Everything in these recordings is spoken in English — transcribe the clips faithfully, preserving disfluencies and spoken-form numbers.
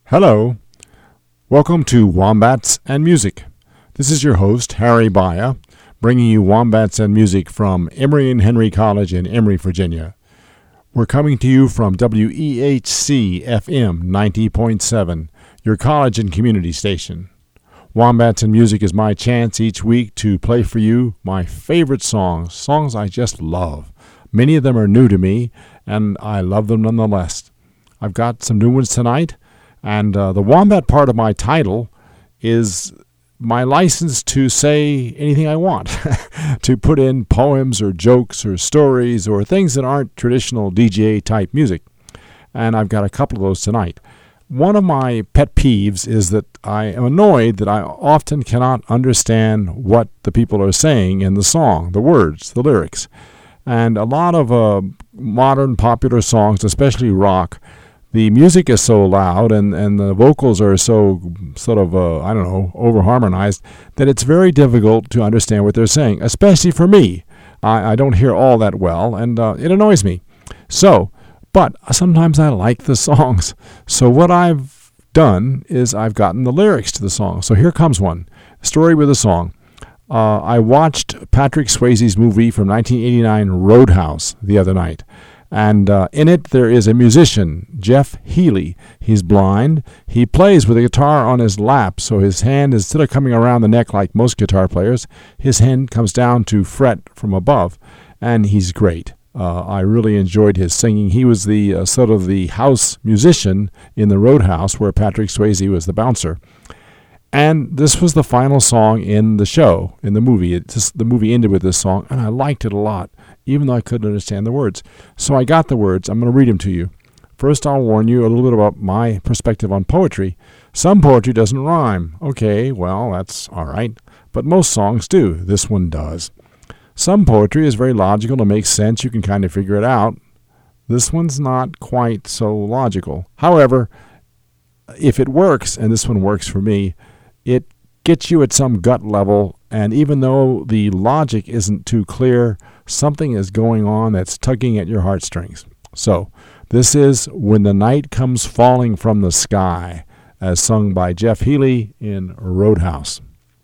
Hello. Welcome to Wombats and Music. This is your host, Harry Baya, bringing you Wombats and Music from Emory and Henry College in Emory, Virginia. We're coming to you from W E H C F M ninety point seven, your college and community station. Wombats and Music is my chance each week to play for you my favorite songs, songs I just love. Many of them are new to me, and I love them nonetheless. I've got some new ones tonight, and uh, the Wombat part of my title is my license to say anything I want, to put in poems or jokes or stories or things that aren't traditional D J type music. And I've got a couple of those tonight. One of my pet peeves is that I am annoyed that I often cannot understand what the people are saying in the song, the words, the lyrics. And a lot of uh, modern popular songs, especially rock, the music is so loud and, and the vocals are so sort of, uh, I don't know, over-harmonized that it's very difficult to understand what they're saying, especially for me. I, I don't hear all that well, and uh, it annoys me. So, but sometimes I like the songs. So what I've done is I've gotten the lyrics to the song. So here comes one, Story with a Song. Uh, I watched Patrick Swayze's movie from nineteen eighty-nine, Roadhouse, the other night. And uh, in it, there is a musician, Jeff Healey. He's blind. He plays with a guitar on his lap, so his hand, instead of coming around the neck like most guitar players, his hand comes down to fret from above, and he's great. Uh, I really enjoyed his singing. He was the uh, sort of the house musician in the Roadhouse, where Patrick Swayze was the bouncer. And this was the final song in the show, in the movie. It just, the movie ended with this song, and I liked it a lot, even though I couldn't understand the words. So I got the words. I'm going to read them to you. First, I'll warn you a little bit about my perspective on poetry. Some poetry doesn't rhyme. Okay, well, that's all right. But most songs do. This one does. Some poetry is very logical and makes sense. You can kind of figure it out. This one's not quite so logical. However, if it works, and this one works for me, it gets you at some gut level, and even though the logic isn't too clear, something is going on that's tugging at your heartstrings. So, this is When the Night Comes Falling from the Sky, as sung by Jeff Healey in Roadhouse.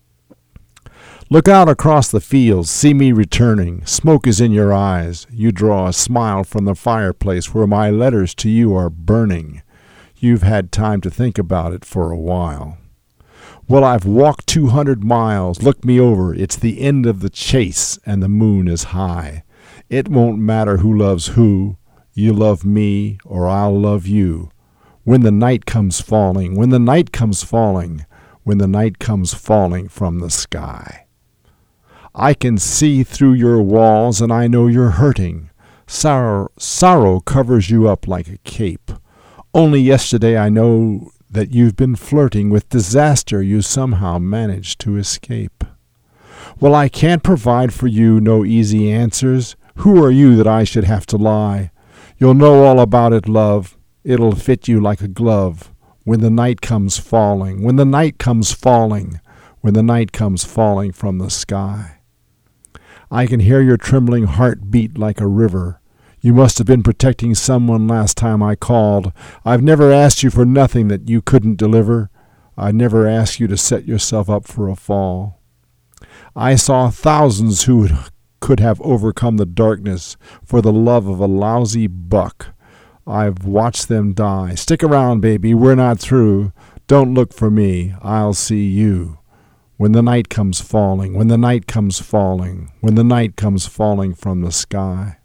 Look out across the fields, see me returning. Smoke is in your eyes. You draw a smile from the fireplace where my letters to you are burning. You've had time to think about it for a while. Well, I've walked two hundred miles. Look me over. It's the end of the chase, and the moon is high. It won't matter who loves who. You love me, or I'll love you. When the night comes falling, when the night comes falling, when the night comes falling from the sky. I can see through your walls, and I know you're hurting. Sorrow, sorrow covers you up like a cape. Only yesterday I know that you've been flirting with disaster you somehow managed to escape. Well, I can't provide for you no easy answers. Who are you that I should have to lie? You'll know all about it, love. It'll fit you like a glove. When the night comes falling, when the night comes falling, when the night comes falling from the sky. I can hear your trembling heart beat like a river. You must have been protecting someone last time I called. I've never asked you for nothing that you couldn't deliver. I never asked you to set yourself up for a fall. I saw thousands who could have overcome the darkness for the love of a lousy buck. I've watched them die. Stick around, baby. We're not through. Don't look for me. I'll see you. When the night comes falling, when the night comes falling, when the night comes falling from the sky.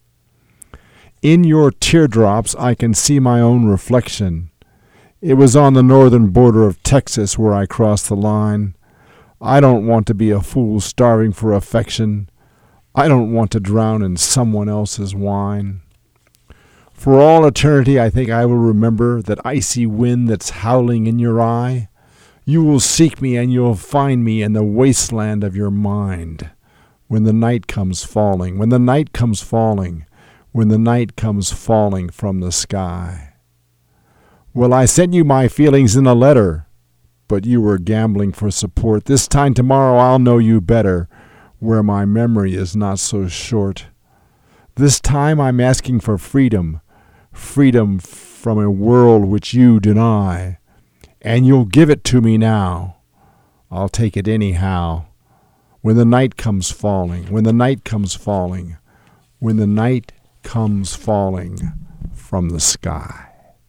In your teardrops I can see my own reflection. It was on the northern border of Texas where I crossed the line. I don't want to be a fool starving for affection. I don't want to drown in someone else's wine. For all eternity I think I will remember that icy wind that's howling in your eye. You will seek me and you'll find me in the wasteland of your mind. When the night comes falling, when the night comes falling, when the night comes falling from the sky. Well, I sent you my feelings in a letter, but you were gambling for support. This time tomorrow I'll know you better, where my memory is not so short. This time I'm asking for freedom, freedom from a world which you deny. and you'll give it to me now. I'll take it anyhow. When the night comes falling, when the night comes falling, when the night comes falling from the sky.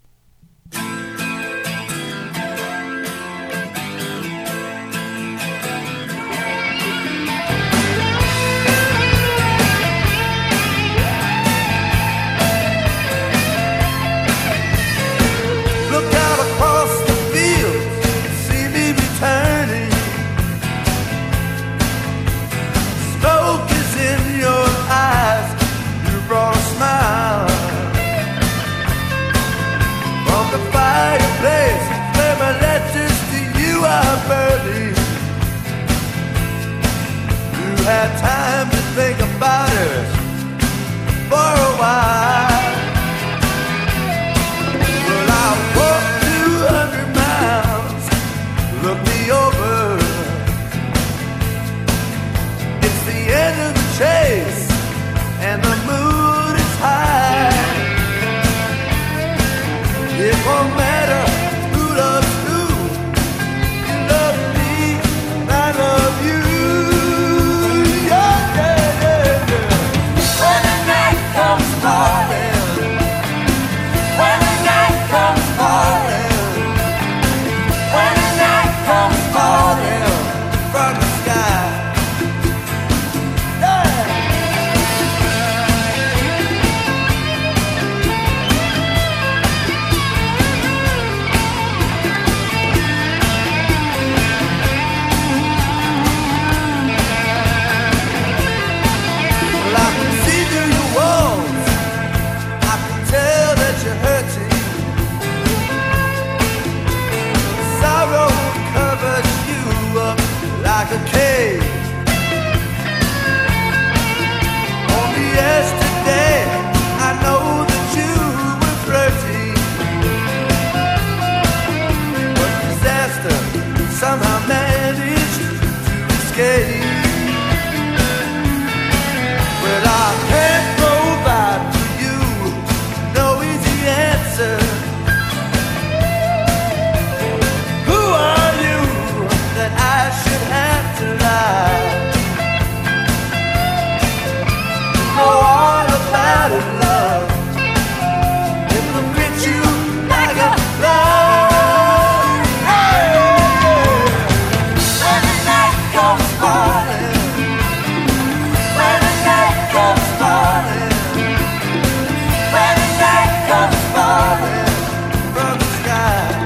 Had time to think about it for a while. Well, I walked two hundred miles, look me over. It's the end of the chase, and the mood is high. It won't matter who loves who. You love me, and I love you. Like a cave. Only yesterday I know that you were flirty, but disaster somehow managed to escape. Well, I can't provide for you no easy answer. Who are you that I should have to lie? Know all about it, love. It will fit you like a glove. Hey, when the night comes falling, when the night comes falling, when the night comes falling from the sky.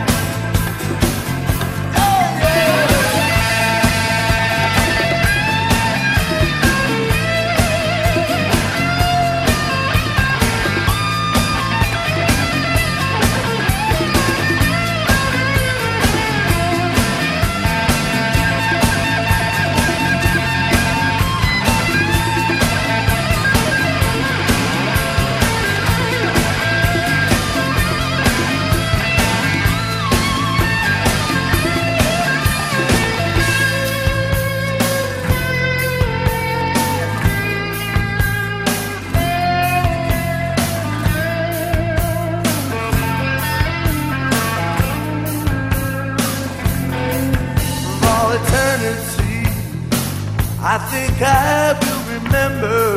I think I will remember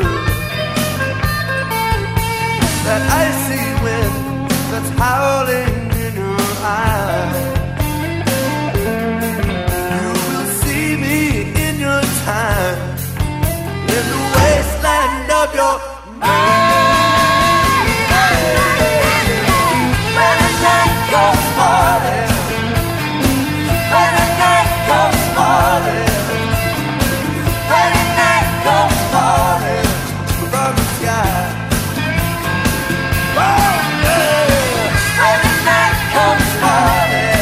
that icy wind that's howling in your eyes. You will see me in your time, in the wasteland of your mind. When the night goes falling, when the night goes falling, when the night comes falling from the sky. Oh, yeah. When the night comes falling.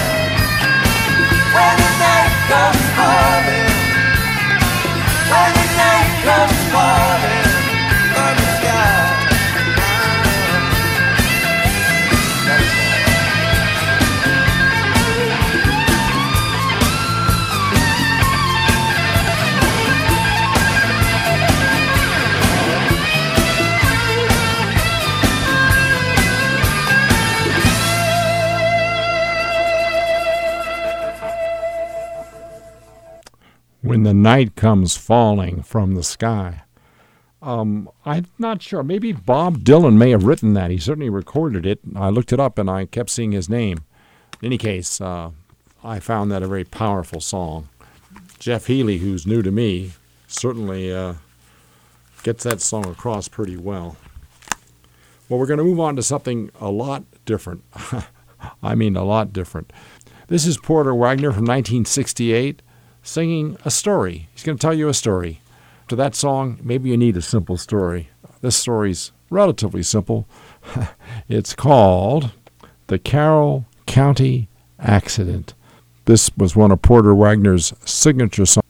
When the Night Comes Falling from the Sky. Um, I'm not sure. Maybe Bob Dylan may have written that. He certainly recorded it. I looked it up and I kept seeing his name. In any case, uh, I found that a very powerful song. Jeff Healey, who's new to me, certainly uh, gets that song across pretty well. Well, we're going to move on to something a lot different. I mean, a lot different. This is Porter Wagoner from nineteen sixty-eight singing a story. He's going to tell you a story. To that song, maybe you need a simple story. This story's relatively simple. It's called The Carroll County Accident. This was one of Porter Wagoner's signature songs.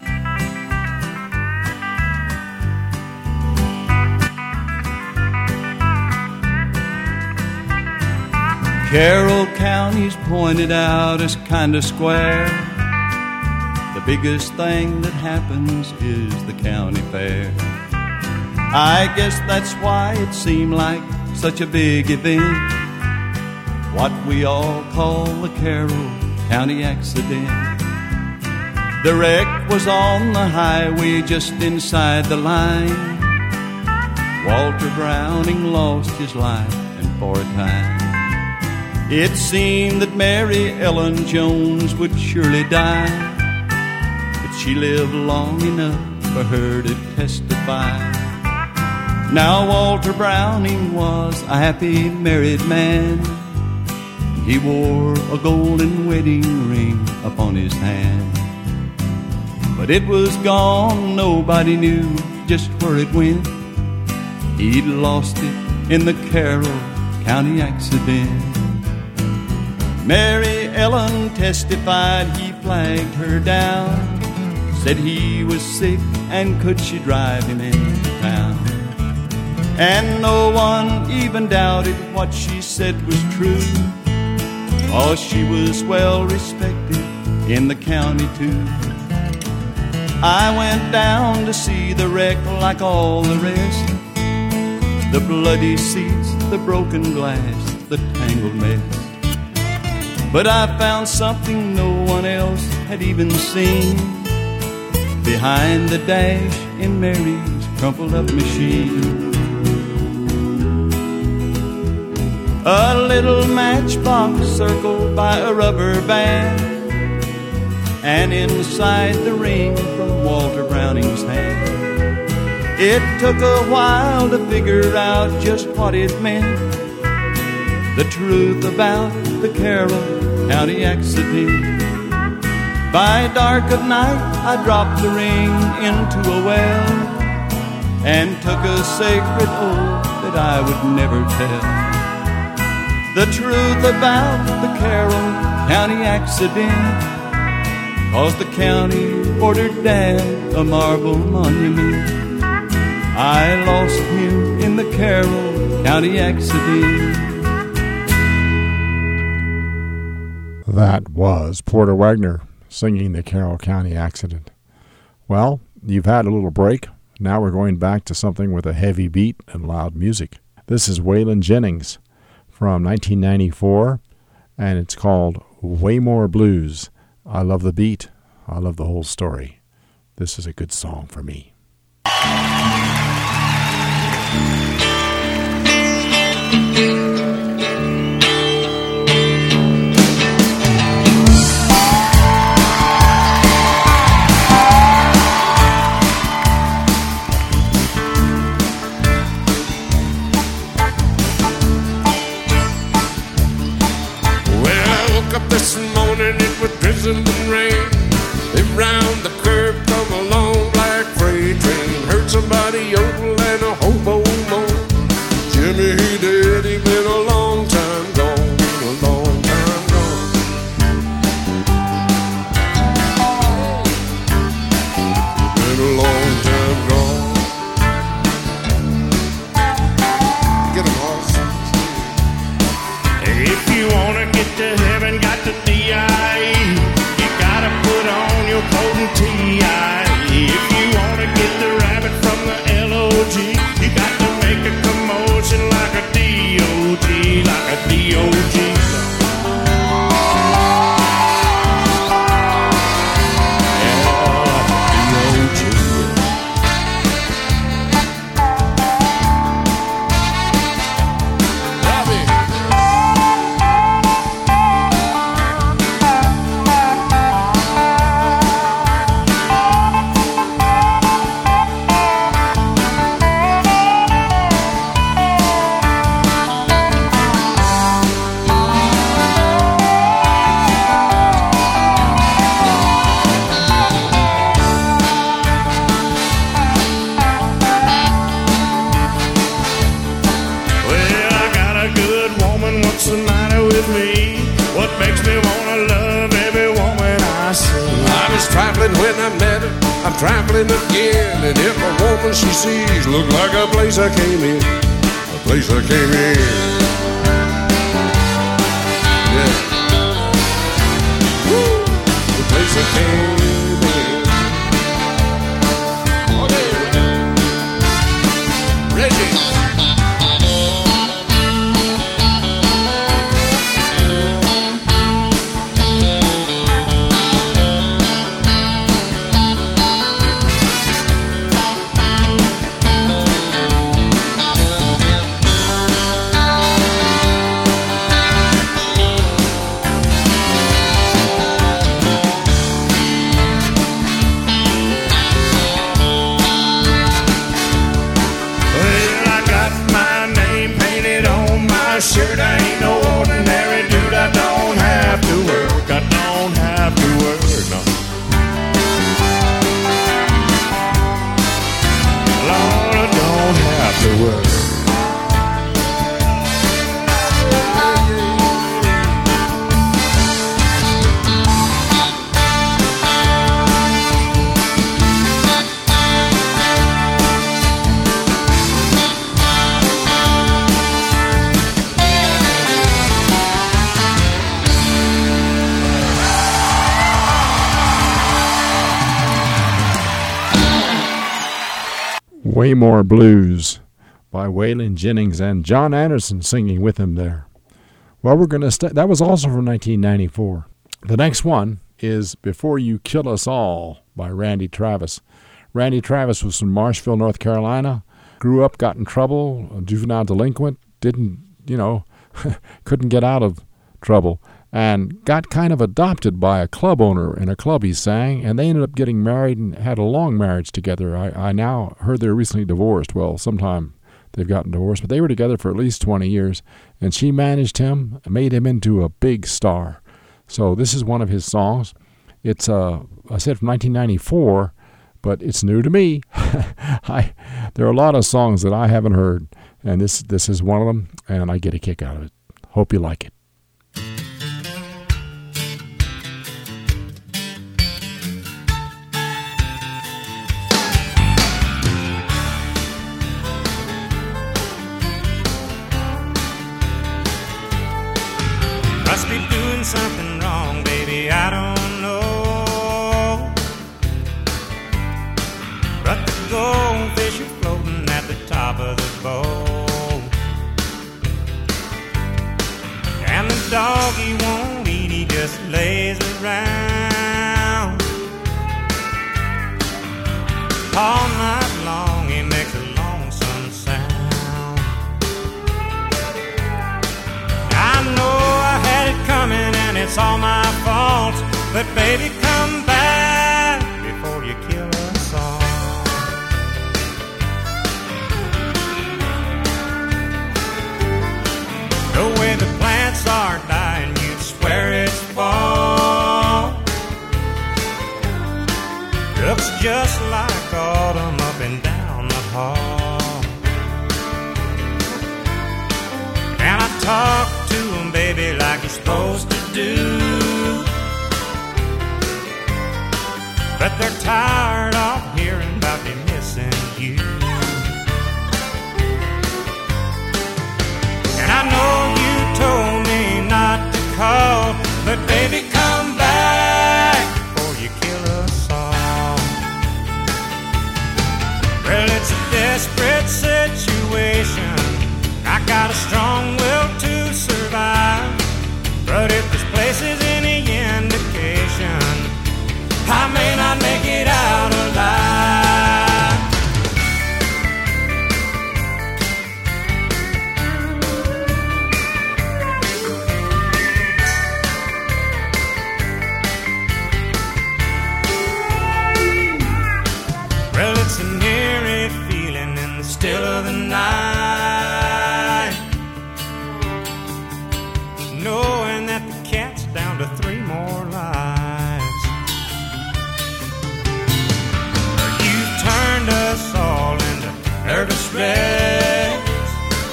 Carroll County's pointed out as kinda square. The biggest thing that happens is the county fair. I guess that's why it seemed like such a big event, what we all call the Carroll County accident. The wreck was on the highway just inside the line. Walter Browning lost his life, and for a time it seemed that Mary Ellen Jones would surely die. She lived long enough for her to testify. Now Walter Browning was a happy married man. He wore a golden wedding ring upon his hand. But it was gone, nobody knew just where it went. He'd lost it in the Carroll County accident. Mary Ellen testified he flagged her down, said he was sick and could she drive him into town. And no one even doubted what she said was true, 'cause she was well respected in the county too. I went down to see the wreck like all the rest, the bloody seats, the broken glass, the tangled mess. But I found something no one else had even seen behind the dash in Mary's crumpled up machine. A little matchbox circled by a rubber band, and inside the ring from Walter Browning's hand. It took a while to figure out just what it meant, the truth about the Carroll County accident. By dark of night I dropped the ring into a well, and took a sacred oath that I would never tell the truth about the Carroll County accident, 'cause the county ordered down a marble monument. I lost him in the Carroll County accident. That was Porter Wagoner singing the Carroll County accident. Well, you've had a little break. Now we're going back to something with a heavy beat and loud music. This is Waylon Jennings from nineteen ninety-four, and it's called Waymore Blues. I love the beat. I love the whole story. This is a good song for me. This morning it was drizzling and rain. Then round the curve come a long black freight. when I met her, I'm traveling again. And if a woman she sees look like a place I came in, a place I came in. Yeah. Woo! The place I came in. Okay. Reggie. Shirt, I ain't no ordinary dude. I don't have to work. I don't have to work, no. Lord, I don't have to work. Waymore Blues by Waylon Jennings and John Anderson singing with him there. Well, we're going to st- that was also from nineteen ninety-four. The next one is Before You Kill Us All by Randy Travis. Randy Travis was from Marshville, North Carolina, grew up, got in trouble, a juvenile delinquent, didn't, you know, couldn't get out of trouble, and got kind of adopted by a club owner in a club he sang, and they ended up getting married and had a long marriage together. I, I now heard they're recently divorced. Well, sometime they've gotten divorced, but they were together for at least twenty years, and she managed him, made him into a big star. So this is one of his songs. It's, uh, I said from nineteen ninety-four, but it's new to me. I, there are a lot of songs that I haven't heard, and this this is one of them, and I get a kick out of it. Hope you like it. Must be doing something wrong, baby, I don't know. But the goldfish are floating at the top of the boat, and the dog he won't eat, he just lays around. All night long he makes a lonesome sound. I know I had it coming and it's all my fault, but baby, come back before you kill us all. The way the plants are dying, you'd swear it's fall. Looks just like autumn up and down the hall. And I talk to him, baby, like you're supposed to do, but they're tired of hearing about me missing you. And I know you told me not to call, but baby, come back before you kill us all. Well, it's a desperate situation. I got a strong will to survive, but if this place is any indication, I may not make it out alive. Well, it's an eerie feeling in the still of the night, knowing that the cat's down to three more lives. You've turned us all into nervous wrecks.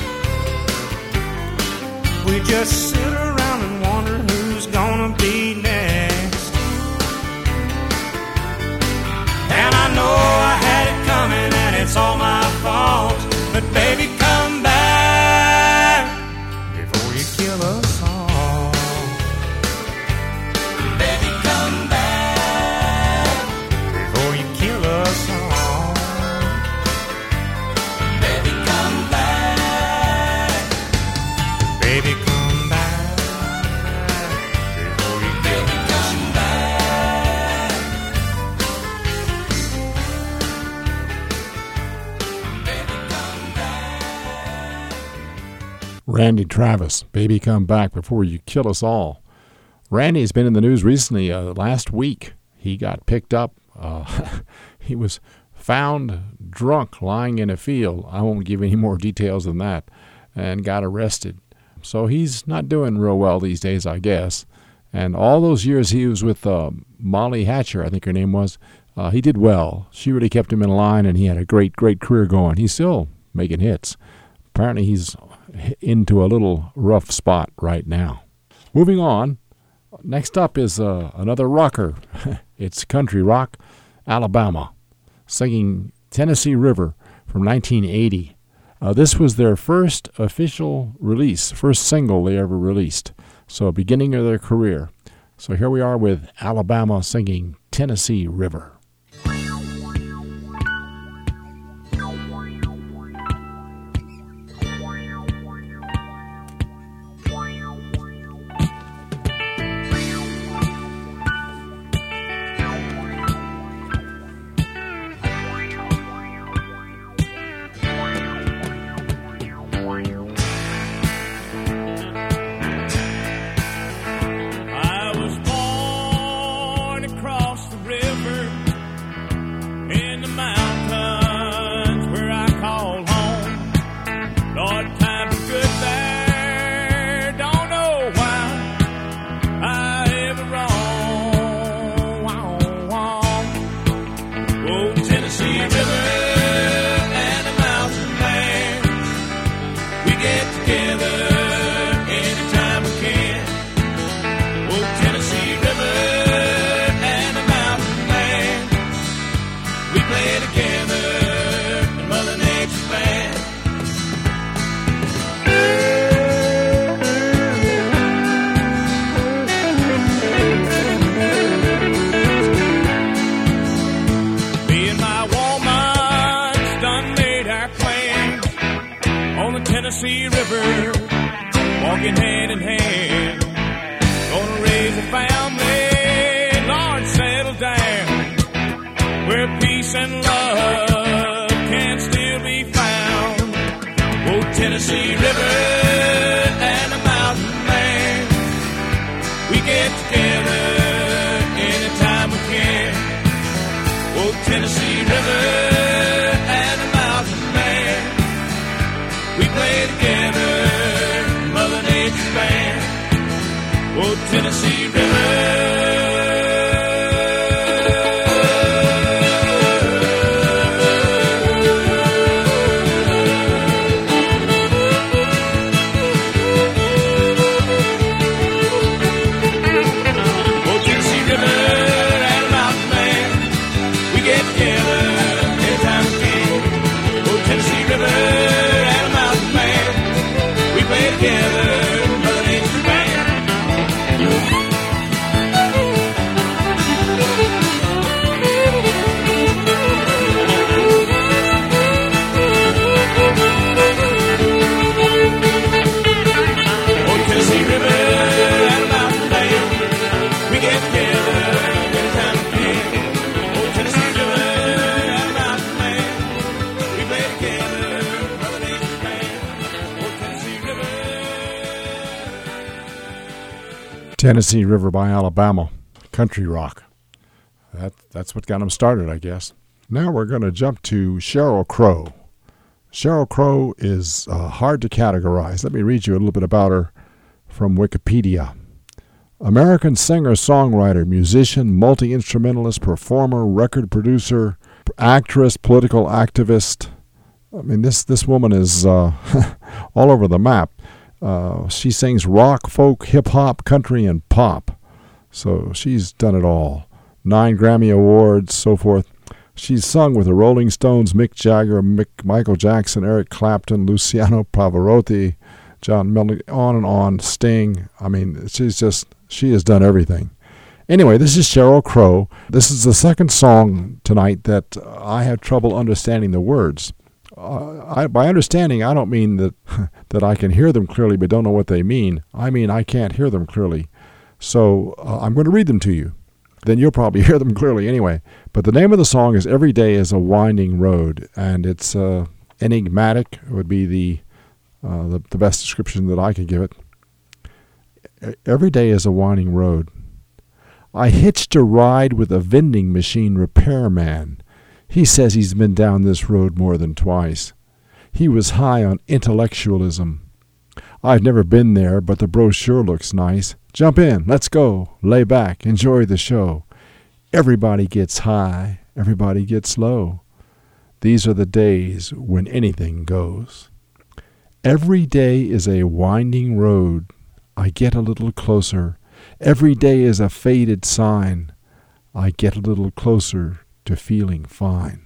We just sit around and wonder who's gonna be next. Randy Travis, Baby Come Back Before You Kill Us All. Randy's been in the news recently. Uh, last week, he got picked up. Uh, he was found drunk lying in a field. I won't give any more details than that, and got arrested. So he's not doing real well these days, I guess. And all those years he was with uh, Molly Hatcher, I think her name was, uh, he did well. She really kept him in line, and he had a great, great career going. He's still making hits. Apparently he's into a little rough spot right now. Moving on, next up is uh, another rocker. It's country rock, Alabama, singing Tennessee River from nineteen eighty. Uh, this was their first official release, first single they ever released. So beginning of their career. So here we are with Alabama singing Tennessee River. Tennessee River, walking hand in hand, gonna raise a family, Lord, settle down, where peace and love can still be found. Oh, Tennessee River and the mountain man, we get together anytime we can. Oh, Tennessee River and the mountain man, we play together, Mother Nature's band. Oh, Tennessee River. Tennessee River by Alabama, country rock. That, that's what got them started, I guess. Now we're going to jump to Sheryl Crow. Sheryl Crow is uh, hard to categorize. Let me read you a little bit about her from Wikipedia. American singer, songwriter, musician, multi-instrumentalist, performer, record producer, actress, political activist. I mean, this, this woman is uh, all over the map. Uh, she sings rock, folk, hip-hop, country, and pop. So she's done it all. Nine Grammy Awards, so forth. She's sung with the Rolling Stones, Mick Jagger, Mick, Michael Jackson, Eric Clapton, Luciano Pavarotti, John Mellencamp, on and on, Sting. I mean, she's just, she has done everything. Anyway, this is Sheryl Crow. This is the second song tonight that I had trouble understanding the words. Uh, I, by understanding, I don't mean that that I can hear them clearly but don't know what they mean. I mean I can't hear them clearly. So uh, I'm going to read them to you. Then you'll probably hear them clearly anyway. But the name of the song is Every Day is a Winding Road, and it's uh, enigmatic. It would be the uh, the, the best description that I could give it. Every day is a winding road. I hitched a ride with a vending machine repairman. He says he's been down this road more than twice. He was high on intellectualism. I've never been there, but the brochure looks nice. Jump in, let's go, lay back, enjoy the show. Everybody gets high, everybody gets low. These are the days when anything goes. Every day is a winding road. I get a little closer. Every day is a faded sign. I get a little closer to feeling fine.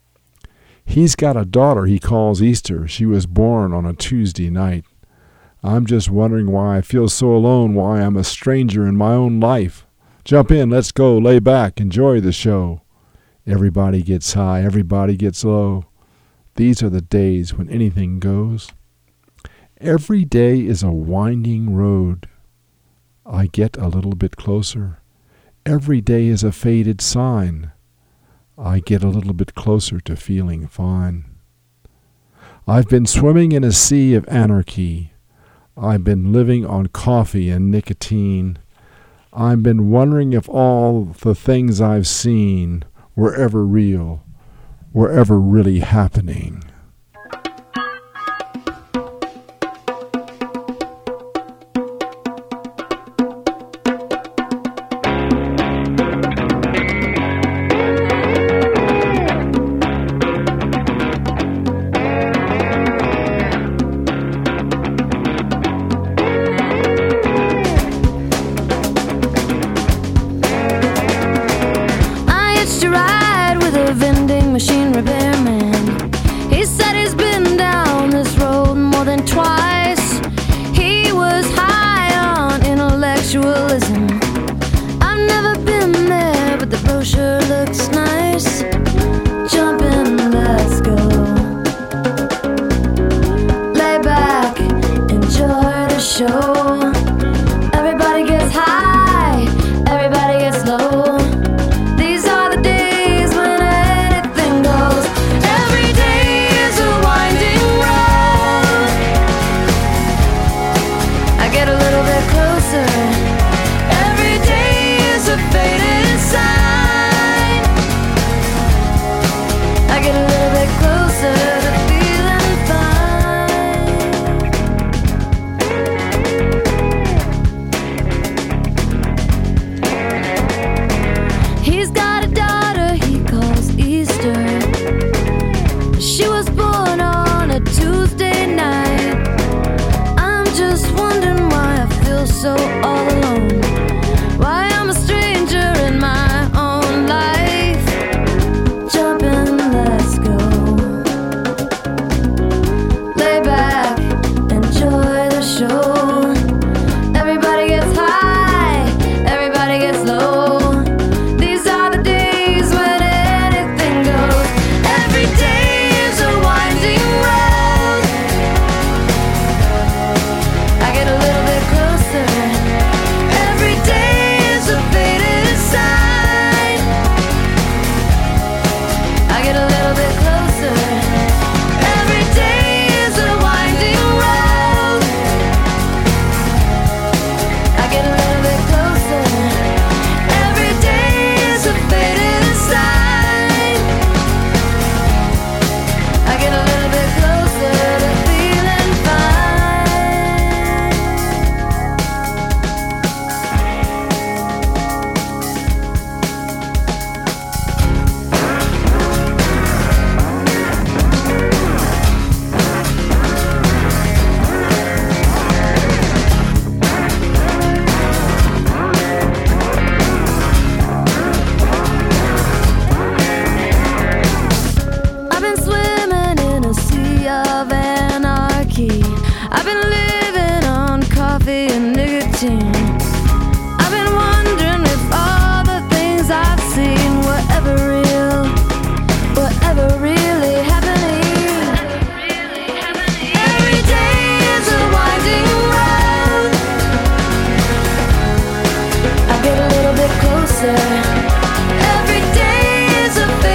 He's got a daughter he calls Easter. She was born on a Tuesday night. I'm just wondering why I feel so alone, why I'm a stranger in my own life. Jump in, let's go, lay back, enjoy the show. Everybody gets high, everybody gets low. These are the days when anything goes. Every day is a winding road. I get a little bit closer. Every day is a faded sign. I get a little bit closer to feeling fine. I've been swimming in a sea of anarchy. I've been living on coffee and nicotine. I've been wondering if all the things I've seen were ever real, were ever really happening.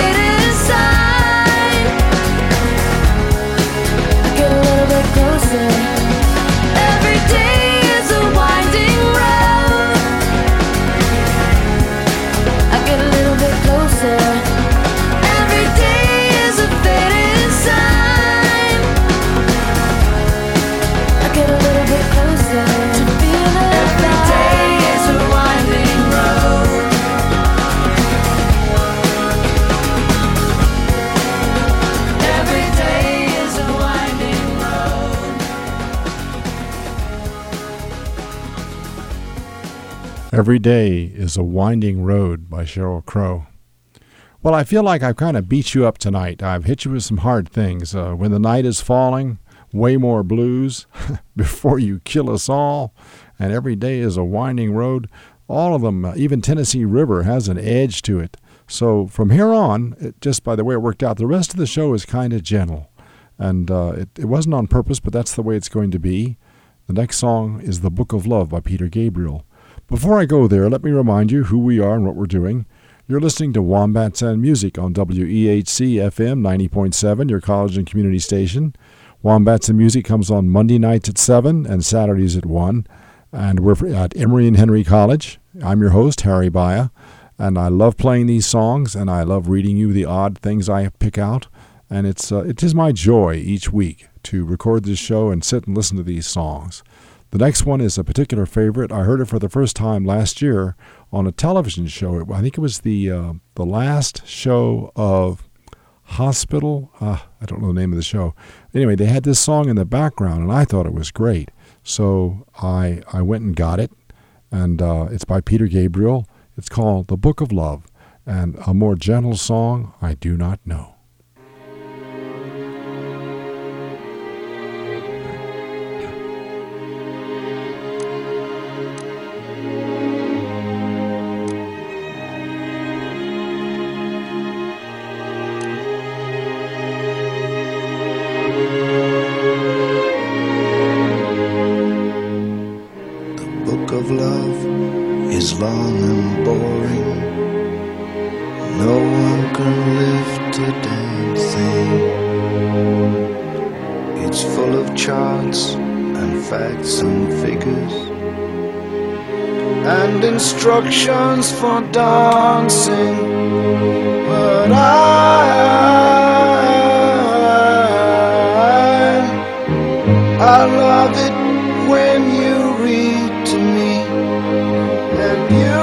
Closer. Every Day is a Winding Road by Sheryl Crow. Well, I feel like I've kind of beat you up tonight. I've hit you with some hard things. Uh, When the Night is Falling, Way More Blues, Before You Kill Us All, and Every Day is a Winding Road. All of them, uh, even Tennessee River has an edge to it. So from here on, it, just by the way it worked out, the rest of the show is kind of gentle. And uh, it, it wasn't on purpose, but that's the way it's going to be. The next song is The Book of Love by Peter Gabriel. Before I go there, let me remind you who we are and what we're doing. You're listening to Wombats and Music on W E H C F M ninety point seven, your college and community station. Wombats and Music comes on Monday nights at seven and Saturdays at one. And we're at Emory and Henry College. I'm your host, Harry Baya, and I love playing these songs, and I love reading you the odd things I pick out. And it's uh, it is my joy each week to record this show and sit and listen to these songs. The next one is a particular favorite. I heard it for the first time last year on a television show. I think it was the uh, the last show of Hospital. Uh, I don't know the name of the show. Anyway, they had this song in the background, and I thought it was great. So I I went and got it, and uh, it's by Peter Gabriel. It's called The Book of Love, and a more gentle song I do not know. Long and boring, no one can lift a damn thing. It's full of charts and facts and figures and instructions for dancing, but I, I love it when you read to me. And you,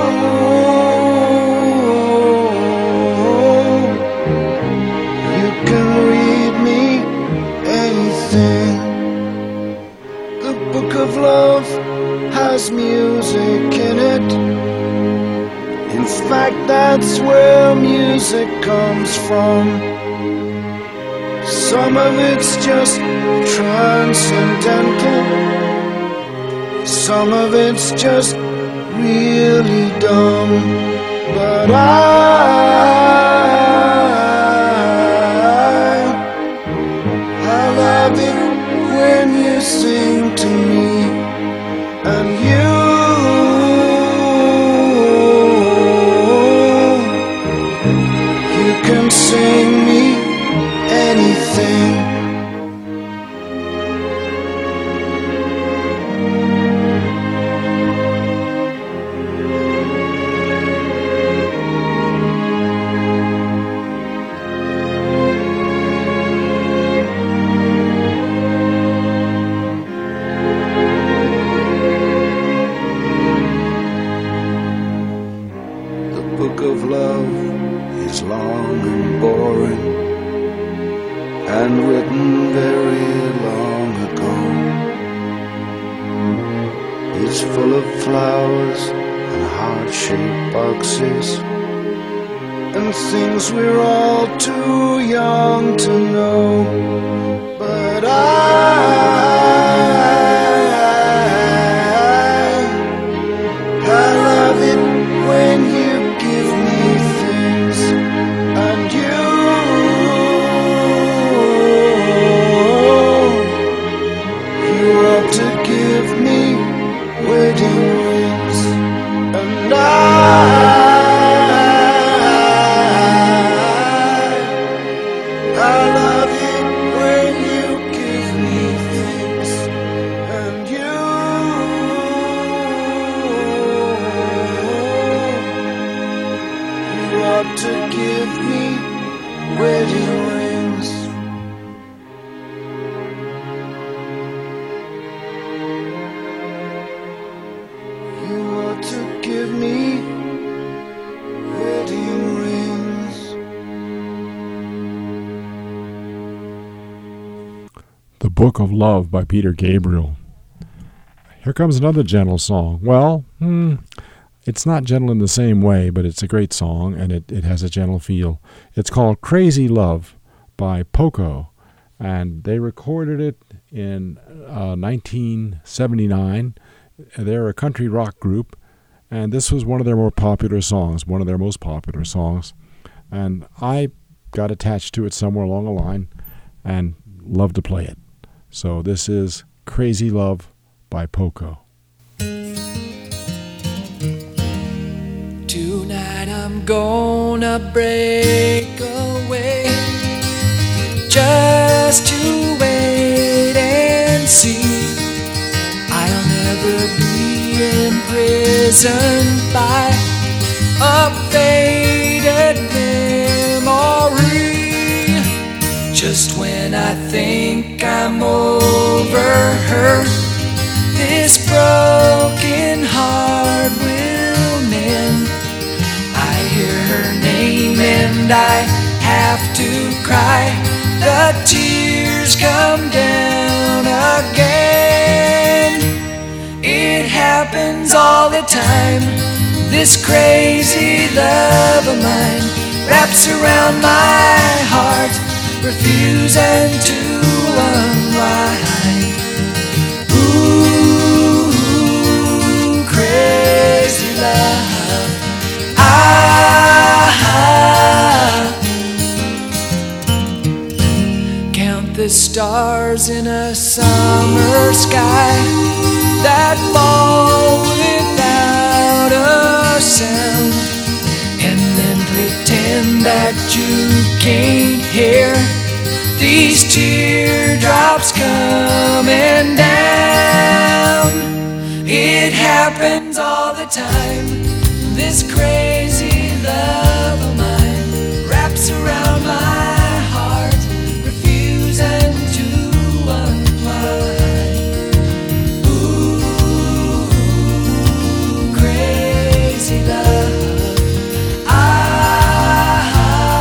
you can read me anything. The Book of Love has music in it. In fact, that's where music comes from. Some of it's just transcendental. Some of it's just really dumb, but I, I love it when you sing to me, and you, you can sing me anything. And things we're all too young to know, but I, I love it when you give me things, and you, you ought to give me wedding rings, and I, Book of Love by Peter Gabriel. Here comes another gentle song. Well, hmm, It's not gentle in the same way, but it's a great song, and it, it has a gentle feel. It's called Crazy Love by Poco, and they recorded it in uh, nineteen seventy-nine. They're a country rock group, and this was one of their more popular songs, one of their most popular songs. And I got attached to it somewhere along the line and love to play it. So this is Crazy Love by Poco. Tonight I'm gonna break away just to wait and see. I'll never be imprisoned by a faded memory. Just when I think I'm over her, this broken heart will mend. I hear her name and I have to cry. The tears come down again. It happens all the time. This crazy love of mine wraps around my heart, refusing to unwind. Ooh, crazy love. Ah, count the stars in a summer sky that fall without a sound, and then pretend that you can't hear these teardrops coming down. It happens all the time. This crazy love of mine wraps around my heart, refusing to unwind. Ooh, crazy love. Ah,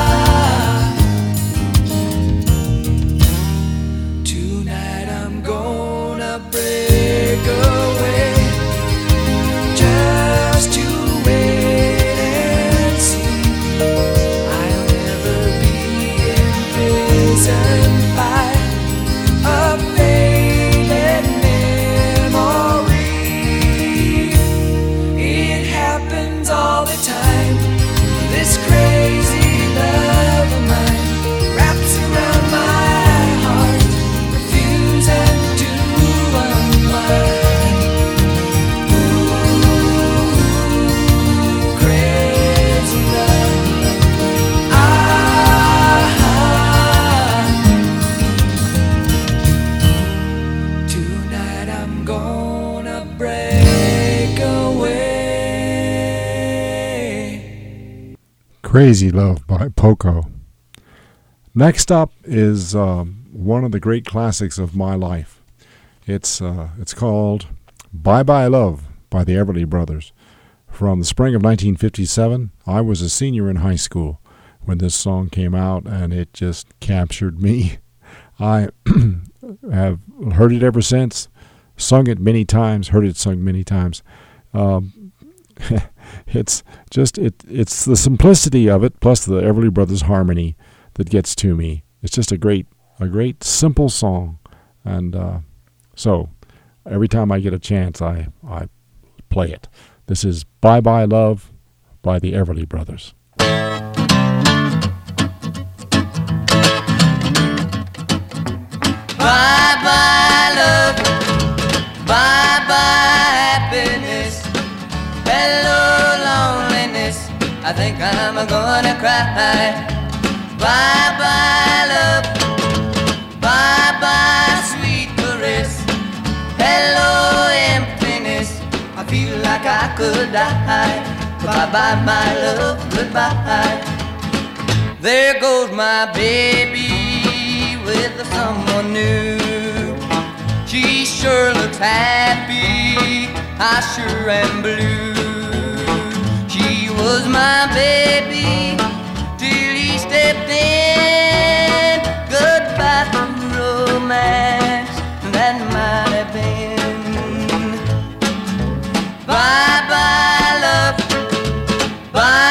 tonight I'm gonna break away just to wait and see. I'll never be imprisoned by a faded memory. It happens all the time. This crazy love of mine wraps around my heart, refusing to unwind. Ooh, crazy love. Ah, tonight I'm gonna break away. Crazy Love by Poco. Next up is um, one of the great classics of my life. It's uh, it's called Bye Bye Love by the Everly Brothers. From the spring of nineteen fifty-seven, I was a senior in high school when this song came out, and it just captured me. I have heard it ever since, sung it many times, heard it sung many times. Um, it's just it. It's the simplicity of it, plus the Everly Brothers harmony, that gets to me. It's just a great, a great simple song, and uh, so every time I get a chance, I I play it. This is Bye Bye Love by the Everly Brothers. Bye bye love, bye bye happiness, hello loneliness, I think I'm gonna cry. Bye bye love, bye bye sweet caress, hello emptiness, I feel like I could die. Bye bye my love, goodbye. There goes my baby with someone new. She sure looks happy, I sure am blue. She was my baby till he stepped in. Goodbye to romance, that might have been. Bye bye love,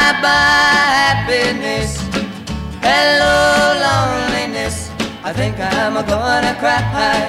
Bye-bye happiness, hello loneliness, I think I'm gonna cry.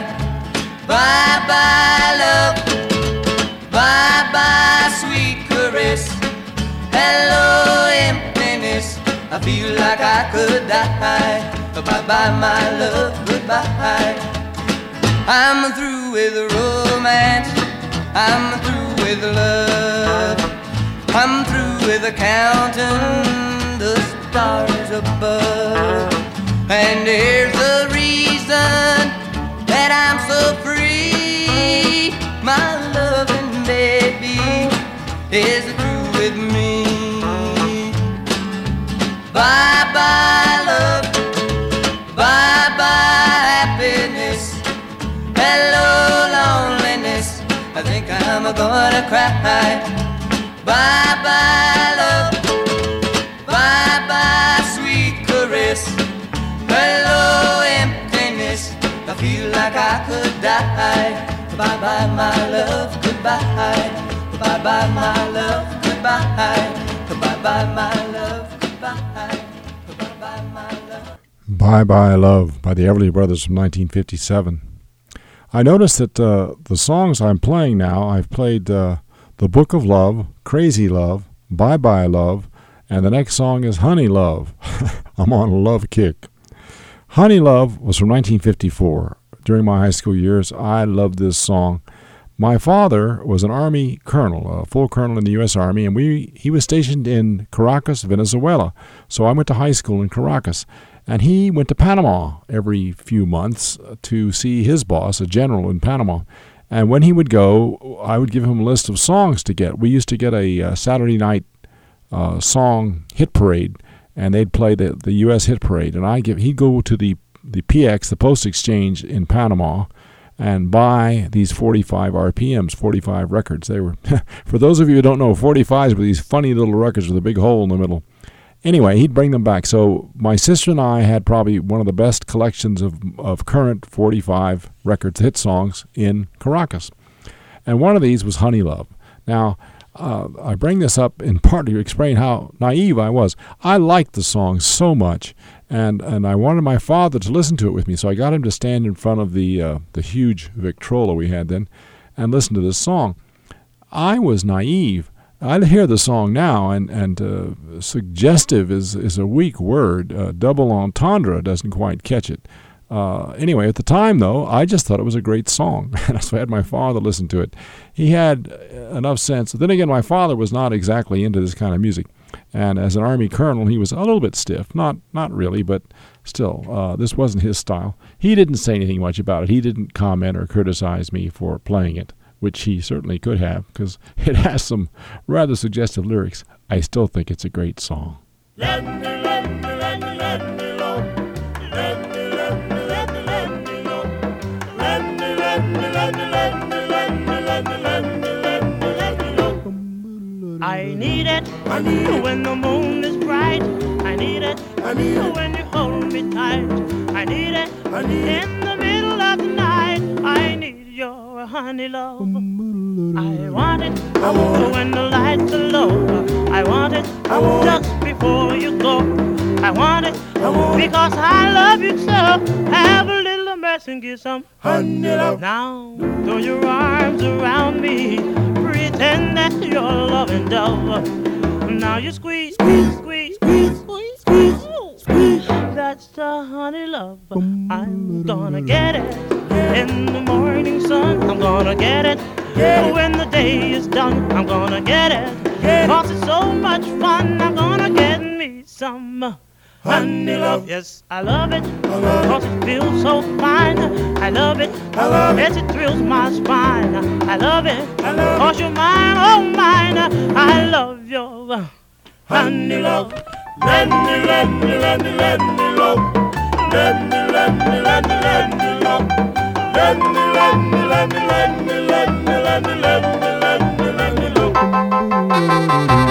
Bye-bye love, bye-bye sweet caress, hello emptiness, I feel like I could die. Bye-bye my love, goodbye. I'm through with romance, I'm through with love, I'm through with counting the stars above. And here's the reason that I'm so free, my loving baby is through with me. Bye-bye love, bye-bye happiness, hello loneliness, I think I'm gonna cry. Bye-bye love, bye-bye sweet caress, hello emptiness, I feel like I could die. Bye-bye my love, goodbye. Bye-bye my love, goodbye. Bye-bye my love, goodbye. Bye-bye my love. Bye Bye Love by the Everly Brothers from nineteen fifty-seven. I noticed that uh, the songs I'm playing now, I've played uh, The Book of Love, Crazy Love, Bye Bye Love, and the next song is Honey Love. I'm on a love kick. Honey Love was from nineteen fifty-four. During my high school years, I loved this song. My father was an Army colonel, a full colonel in the U S Army, and we he was stationed in Caracas, Venezuela. So I went to high school in Caracas. And he went to Panama every few months to see his boss, a general in Panama. And when he would go, I would give him a list of songs to get. We used to get a uh, Saturday night uh, song hit parade, and they'd play the, the U S hit parade. And I give he'd go to the, the P X, the Post Exchange in Panama, and buy these forty-five R P Ms, forty-five records. They were, for those of you who don't know, forty-fives were these funny little records with a big hole in the middle. Anyway, he'd bring them back. So my sister and I had probably one of the best collections of, of current forty-five records, hit songs in Caracas. And one of these was Honey Love. Now, uh, I bring this up in part to explain how naive I was. I liked the song so much, and, and I wanted my father to listen to it with me. So I got him to stand in front of the, uh, the huge Victrola we had then and listen to this song. I was naive. I hear the song now, and, and uh, suggestive is, is a weak word. Uh, double entendre doesn't quite catch it. Uh, anyway, at the time, though, I just thought it was a great song. So I had my father listen to it. He had enough sense. Then again, my father was not exactly into this kind of music. And as an Army colonel, he was a little bit stiff. Not not really, but still, uh, this wasn't his style. He didn't say anything much about it. He didn't comment or criticize me for playing it, which he certainly could have, because it has some rather suggestive lyrics. I still think it's a great song. Let me, let me, let me, let me alone. Let me, let me, let me, let me alone. Let me, let me, let me, let me, let me, let me, let me, let me, let me alone. I need it I need it. when the moon is bright. I need it I need it. when you hold me tight. I need it I need it. in the middle of the night. I need your honey love. I want it I want it. when the lights are low. I want it I want it. just before you go. I want it I want it. because I love you so. Have a little mercy and give some Honey love. now. Throw your arms around me. Pretend that you're loving dove. Now you squeeze, squeeze, squeeze, squeeze, squeeze, squeeze, squeeze. That's the honey love. I'm gonna get it in the morning sun. I'm gonna get it when the day is done. I'm gonna get it cause it's so much fun. I'm gonna get me some honey love. Yes, I love it cause it feels so fine. I love it I love it. as it thrills my spine. I love it I love cause you're mine, oh mine. I love your honey love. Let me, let me, let me, let me alone. Let me, let me, let me, let me alone. Let me, let me, let me, let me, let me, let me, let me, let me, let me alone.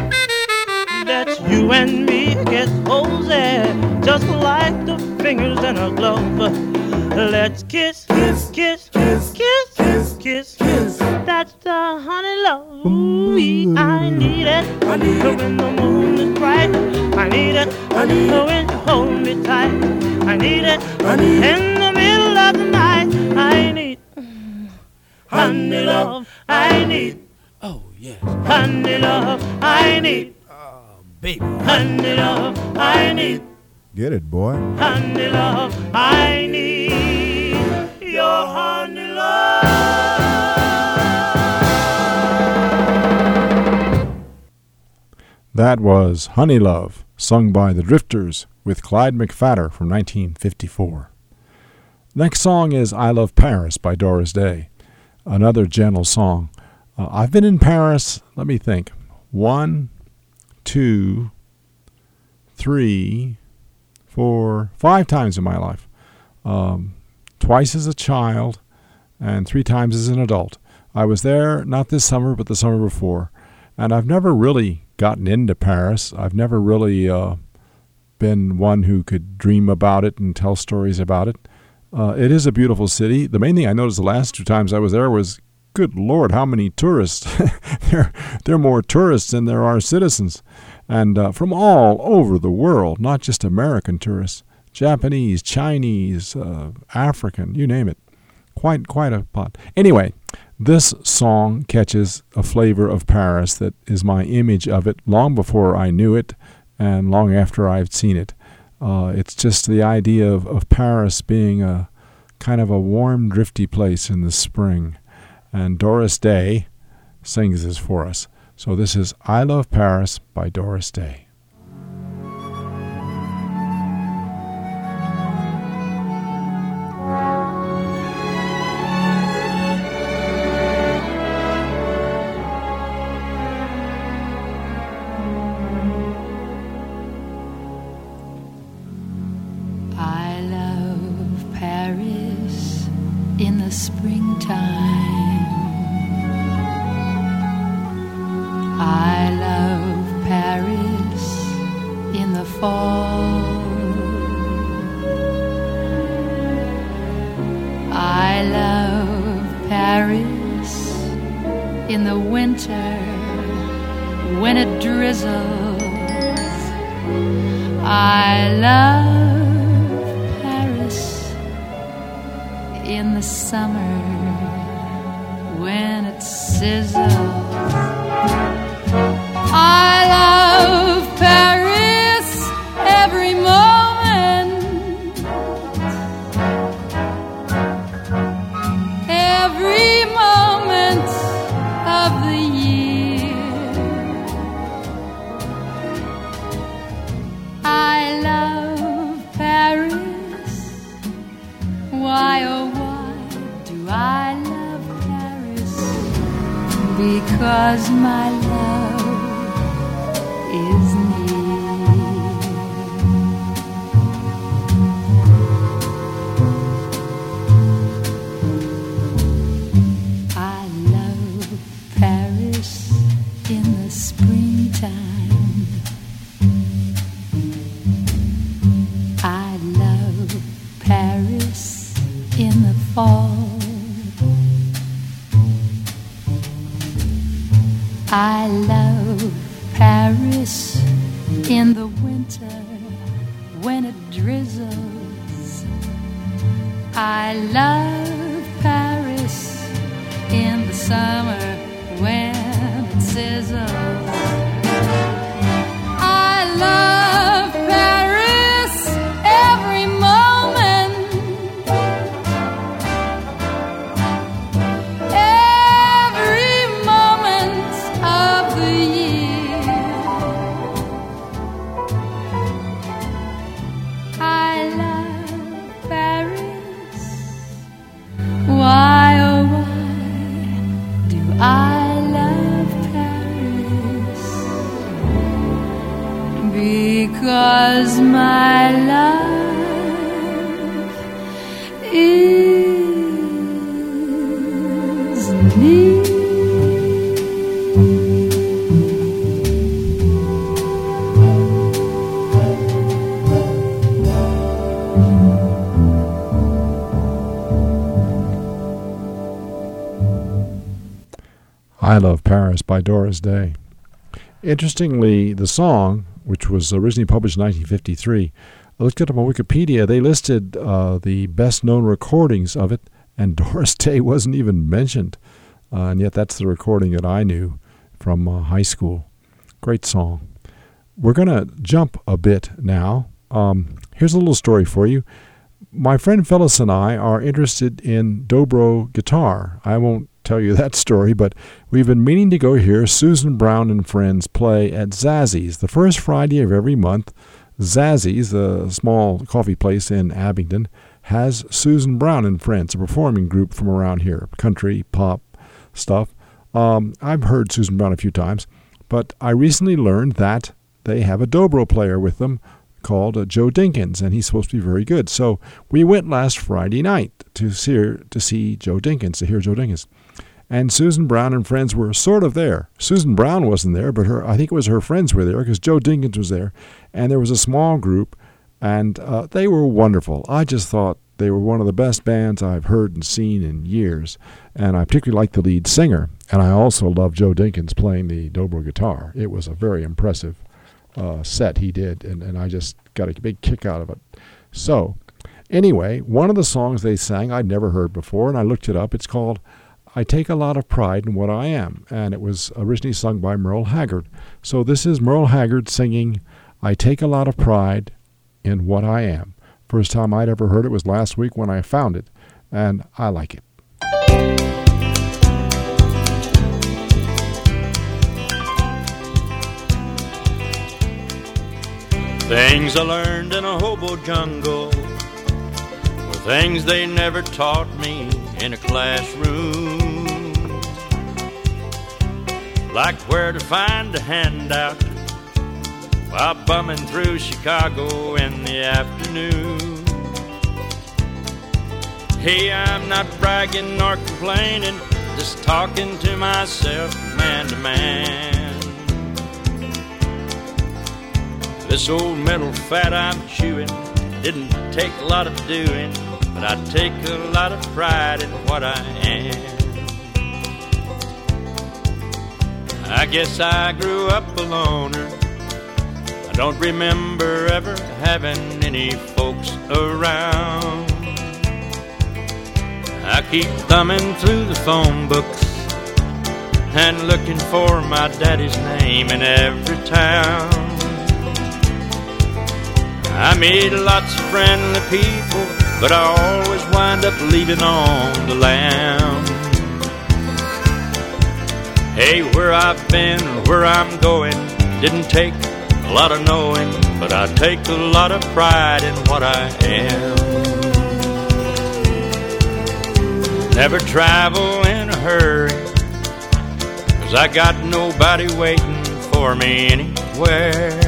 That you and me get cozy, just like the fingers in in a glove. Let's kiss, kiss, kiss, kiss, kiss, kiss, kiss, kiss. That's the honey love. Ooh, I need it. I need it when the moon is bright. I need it. I need it when you hold me tight. I need it. I need it in the middle of the night. I need honey love. I need. Oh yes. Honey love. I need. Oh baby. Honey love. I need. Get it, boy. Honey love, I need your honey love. That was Honey Love, sung by the Drifters with Clyde McPhatter from nineteen fifty-four. Next song is I Love Paris by Doris Day, another gentle song. Uh, I've been in Paris, let me think, one, two, three, four, five times in my life. Um, twice as a child and three times as an adult. I was there not this summer, but the summer before. And I've never really gotten into Paris. I've never really uh, been one who could dream about it and tell stories about it. Uh, it is a beautiful city. The main thing I noticed the last two times I was there was, good Lord, how many tourists. there, there are more tourists than there are citizens. And uh, from all over the world, not just American tourists, Japanese, Chinese, uh, African, you name it. Quite, quite a pot. Anyway, this song catches a flavor of Paris that is my image of it long before I knew it and long after I've seen it. Uh, it's just the idea of, of Paris being a kind of a warm, drifty place in the spring. And Doris Day sings this for us. So this is I Love Paris by Doris Day. I love Paris in the springtime. I love Paris in the fall. I love Paris in the winter when it drizzles. I love Paris in the summer when it sizzles. I love Paris every moment, every moment of the year. I love Paris. Why, oh why do I love Paris? Because my love is near. I love Paris in the springtime. I love Paris in the fall. I love Paris in the winter when it drizzles. I love Paris in the summer when it sizzles. I love Paris every moment, every moment of the year. I love Paris I Love Paris by Doris Day. Interestingly, the song, which was originally published in nineteen fifty-three, I looked it up on Wikipedia. They listed uh, the best-known recordings of it, and Doris Day wasn't even mentioned. Uh, and yet that's the recording that I knew from uh, high school. Great song. We're going to jump a bit now. Um, here's a little story for you. My friend Phyllis and I are interested in dobro guitar. I won't tell you that story, but we've been meaning to go hear Susan Brown and Friends play at Zazzy's. The first Friday of every month, Zazzy's, a small coffee place in Abingdon, has Susan Brown and Friends, a performing group from around here, country, pop stuff. Um, I've heard Susan Brown a few times, but I recently learned that they have a dobro player with them called uh, Joe Dinkins, and he's supposed to be very good. So we went last Friday night to see, to see Joe Dinkins, to hear Joe Dinkins. And Susan Brown and Friends were sort of there. Susan Brown wasn't there, but her I think it was her friends were there because Joe Dinkins was there. And there was a small group, and uh, they were wonderful. I just thought they were one of the best bands I've heard and seen in years. And I particularly liked the lead singer. And I also love Joe Dinkins playing the dobro guitar. It was a very impressive uh, set he did, and, and I just got a big kick out of it. So, anyway, one of the songs they sang I'd never heard before, and I looked it up. It's called I Take a Lot of Pride in What I Am, and it was originally sung by Merle Haggard. So this is Merle Haggard singing I Take a Lot of Pride in What I Am. First time I'd ever heard it was last week when I found it, and I like it. Things I learned in a hobo jungle were things they never taught me in a classroom. Like where to find a handout while bumming through Chicago in the afternoon. Hey, I'm not bragging nor complaining, just talking to myself man to man. This old metal fat I'm chewing didn't take a lot of doing, but I take a lot of pride in what I am. I guess I grew up a loner. I don't remember ever having any folks around. I keep thumbing through the phone books and looking for my daddy's name in every town. I made lots of friendly people, but I always wind up leaving on the lam. Hey, where I've been, where I'm going, didn't take a lot of knowing, but I take a lot of pride in what I am. Never travel in a hurry, 'cause I got nobody waiting for me anywhere.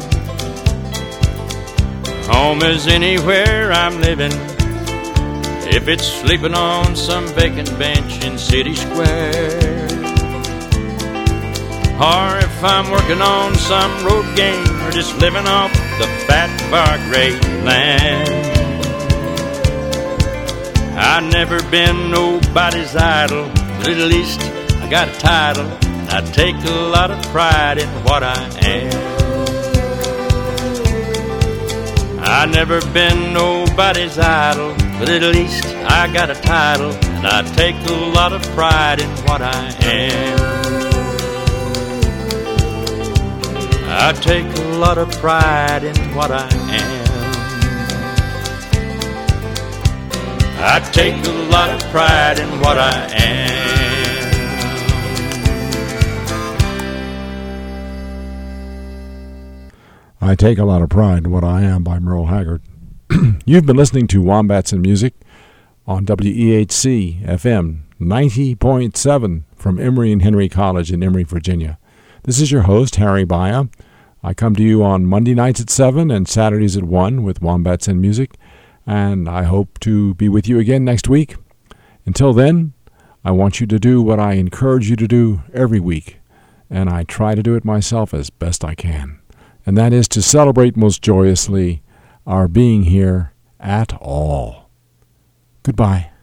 Home is anywhere I'm living, if it's sleeping on some vacant bench in City Square, or if I'm working on some road game, or just living off the fat bar grade land. I've never been nobody's idol, but at least I got a title, and I take a lot of pride in what I am. I've never been nobody's idol, but at least I got a title, and I take a lot of pride in what I am. I take a lot of pride in what I am. I take a lot of pride in what I am. I Take a Lot of Pride in What I Am by Merle Haggard. You've been listening to Wombats and Music on W E H C F M ninety point seven from Emory and Henry College in Emory, Virginia. This is your host, Harry Baya. I come to you on Monday nights at seven and Saturdays at one with Wombats and Music, and I hope to be with you again next week. Until then, I want you to do what I encourage you to do every week, and I try to do it myself as best I can. And that is to celebrate most joyously our being here at all. Goodbye.